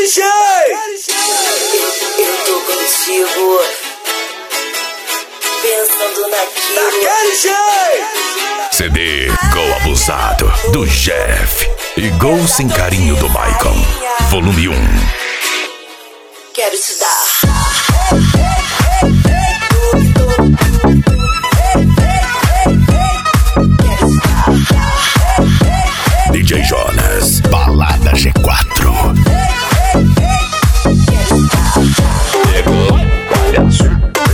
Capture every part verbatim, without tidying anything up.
D J! Eu tô contigo, pensando naquilo. Daquele jeito! C D Gol Abusado do Jeff e Gol Sem Carinho do Maicon, volume um. Quero te dar. D J Jonas, Balada G quatro. Pegou, palhaço.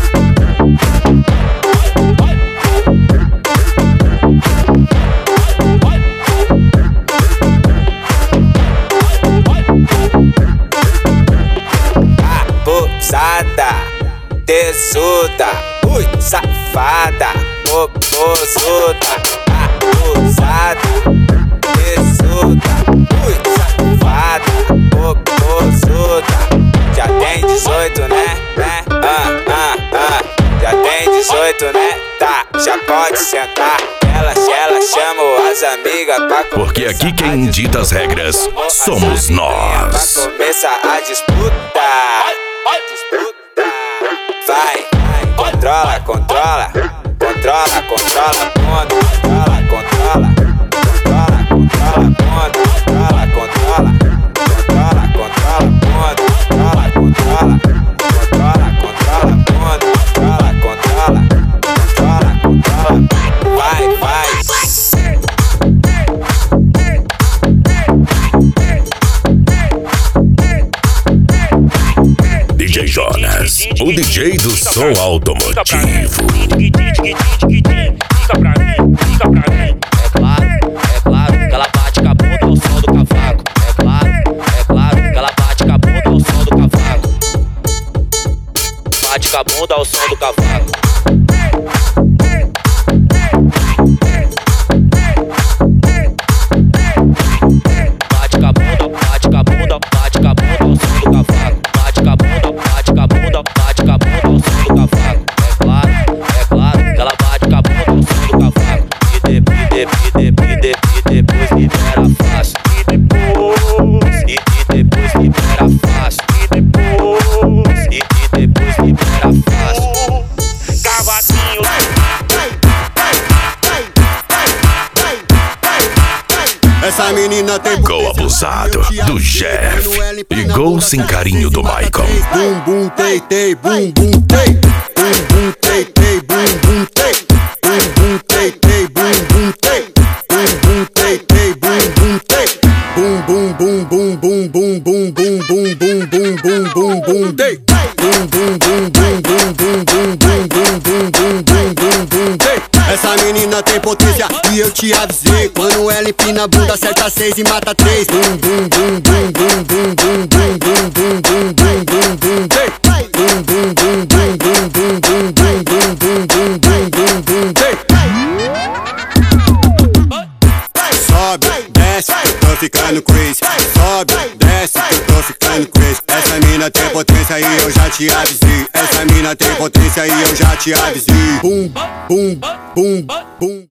Abusada, tesuda, ui, safada, popozuda. Abusada, tesuda, ui, safada, popozuda. Já tem dezoito, né, né, ah, ah, ah. Já tem dezoito, né, tá, já pode sentar. Ela, ela chama as amigas pra começar. Porque aqui quem dita as regras somos nós. Pra começar a disputa. Disputa. Vai, controla, controla, controla, controla, ponto, controla, controla, controla, controla, ponto, controla, controla, controla, controla, ponto, controla, controla, controla, controla, ponto, controla, controla, controla, controla, vai, vai. D J Jonas, o D J do som automotivo. Fica pra mim, fica pra mim. É claro, é claro que ela bate com a bunda ao som do cavaco. É claro, é claro que ela bate com a bunda ao som do cavaco. Bate com a bunda ao som do cavaco. Bate com a bunda, bate com a bunda, bate com a bunda ao som do cavaco. Bate com a bunda, bate com a bunda, bate com a bunda ao som do cavaco. É claro, é claro que ela bate com a bunda ao som do cavaco. E depois, e depois, e depois, e depois libera fácil. E depois, e, e depois libera fácil. E depois, e, e depois libera fácil. Cavaquinho. Essa menina tem Gol Abusado do Jeff e Gol Sem Carinho do Maicon. Bum bum tei tei, bum bum tei. Bum bum tei tei, bum bum tei. Bum bum tei tei, bum bum tei. Bum bum tei tei, bum bum tei. Bum bum bum bum bum bum bum bum bum bum bum bum bum bum tei. Bum bum bum bum bum bum bum bum bum bum bum bum bum bum tei. Essa menina tem potência e eu te avisei. Quando ela empina a bunda, acerta seis e mata três. Bum bum bum bum bum bum bum bum bum bum bum bum bum bum tei. Bum bum bum bum bum bum bum bum bum bum bum bum bum bum tei. Sobe, desce, eu tô ficando crazy. Sobe, desce, eu tô ficando crazy. Essa mina tem potência e eu já te avisei. Essa mina tem potência e eu já te avisei. Bum, bum, bum, bum.